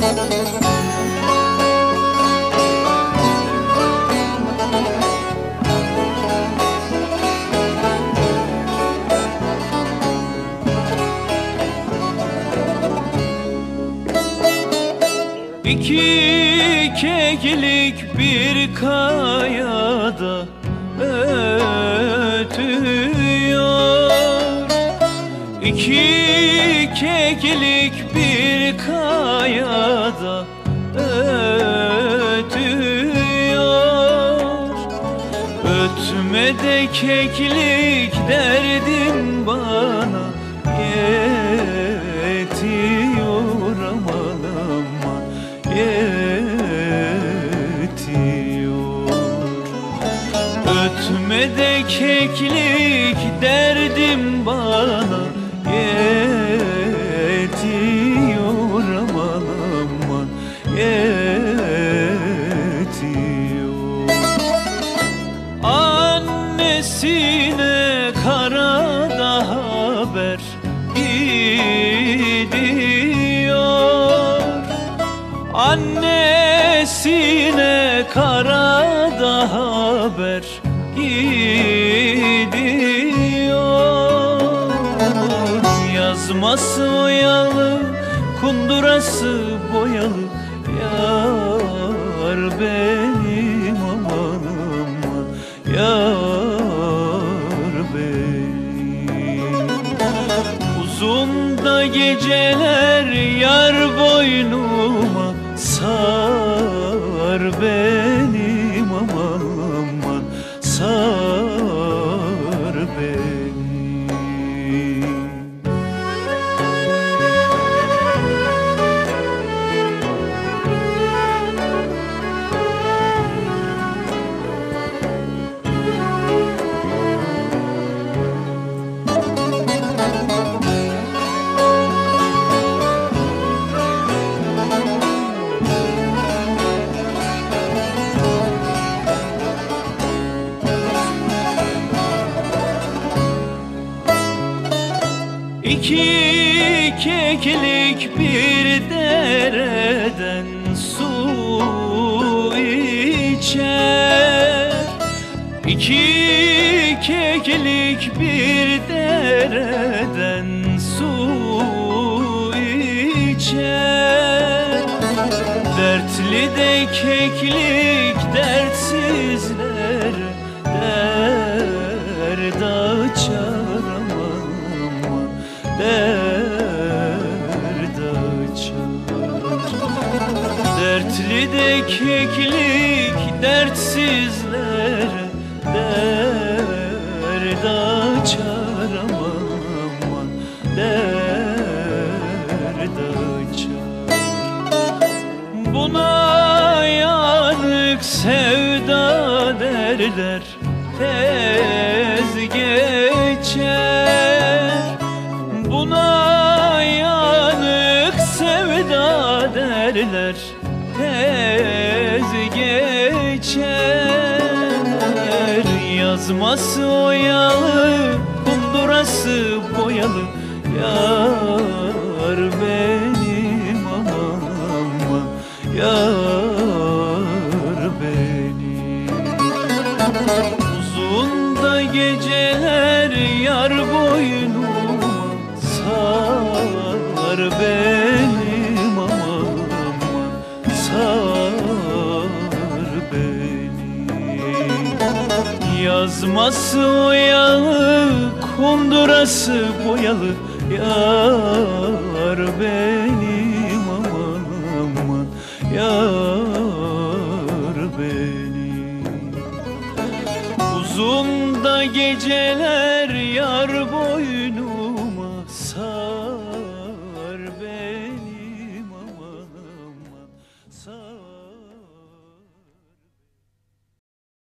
İki keklik bir kayada ötüyor. İki keklik bir kayada ötüyor. Ötme de keklik derdim bana yetiyor, aman aman yetiyor. Ötme de keklik derdim bana yetiyor, aman aman yetiyor. Annesine karada haber gidiyor. Annesine karada haber gidiyor. Yazması oyalı, kundurası boyalı, yar benim aman aman yar benim. Uzun da geceler yar boynuma sar benim aman aman sar benim. İki keklik bir dereden su içer. İki keklik bir dereden su içer. Dertli de keklik dertsizlere dert açar, aman aman dert açar. Dertli de keklik dertsizlere dert açar, aman aman dert açar. Buna yanık sevda derler, tez geçer. Buna yanık sevda derler, tez geçer. Yazması oyalı, kundurası boyalı, yar benim aman aman yar benim. Uzun da geceler yar boynuma sar benim aman aman sar benim. Yazması oyalı, kundurası boyalı, yar benim aman aman yar benim. Uzun da geceler yar boynuma